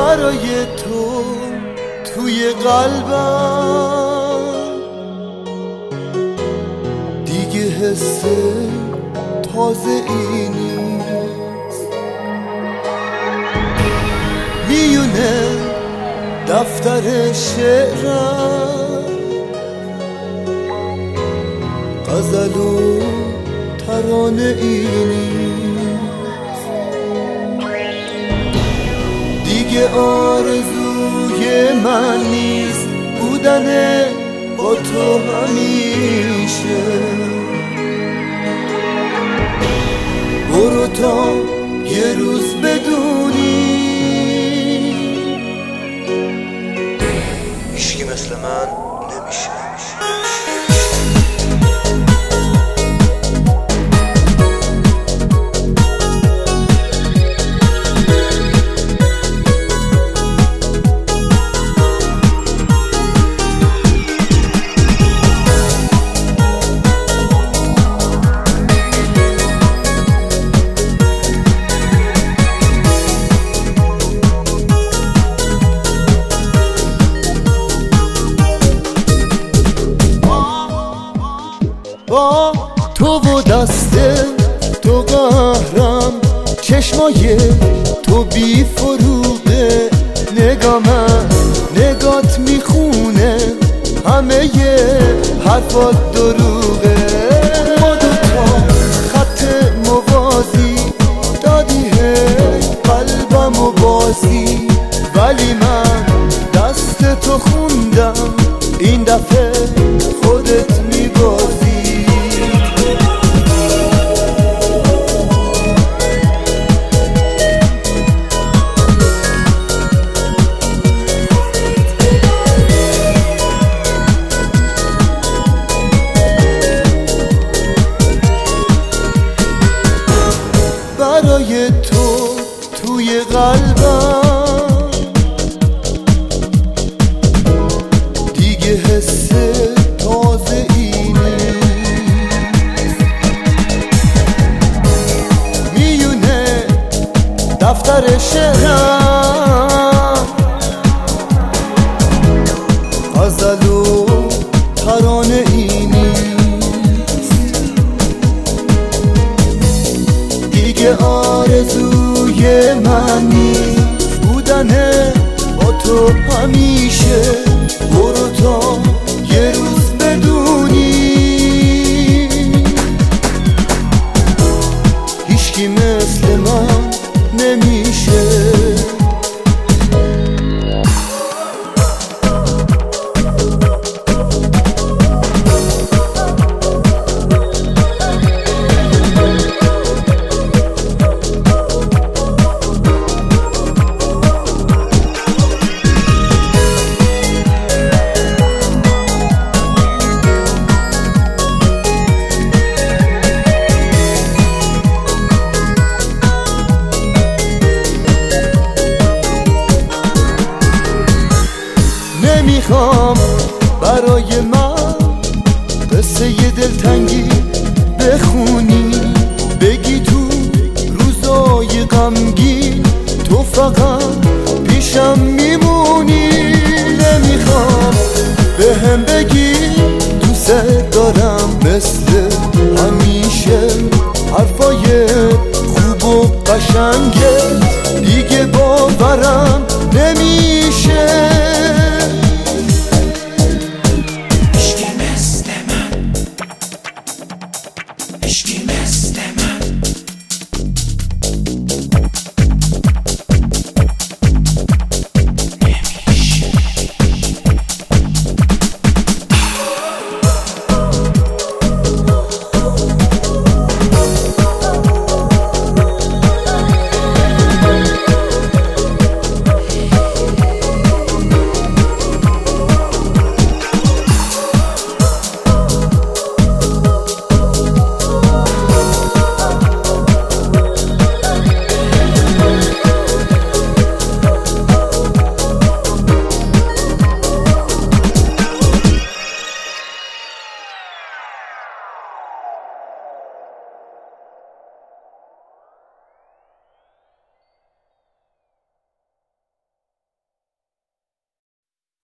برای تو توی قلبم دیگه حس تازه ای نیست. میونه دفتر شعرم غزل و ترانه ای نیست. دیگه آرزوی من نیست بودن با تو همیشه. برو تا یه روز بدونی هیچکی مثل من نمیشه. با تو و دست تو قهرم، چشمای تو بی فروغه، نگامم نگات میخونه همه حرفات دروغه. ما دوتا خط موازی دادی قلبم و بازی، ولی من دست تو خوندم این دفعه خودت میبازی. برای تو توی قلبم دیگه حس تازه ای نیست. میونه دفتر شعرم غزل و ترانه ای نیست. دیگه آرزوی من نیست بودن با تو همیشه. برو تا یه روز بدونی هیچکی مثل من نمیشه. نمیخوام برای من قصه ی دلتنگی بخونی، بگی تو روزای غمگین تو فقط پیشم میمونی. نمیخوام بهم بگی دوست دارم مثل همیشه، حرفای خوب و قشنگه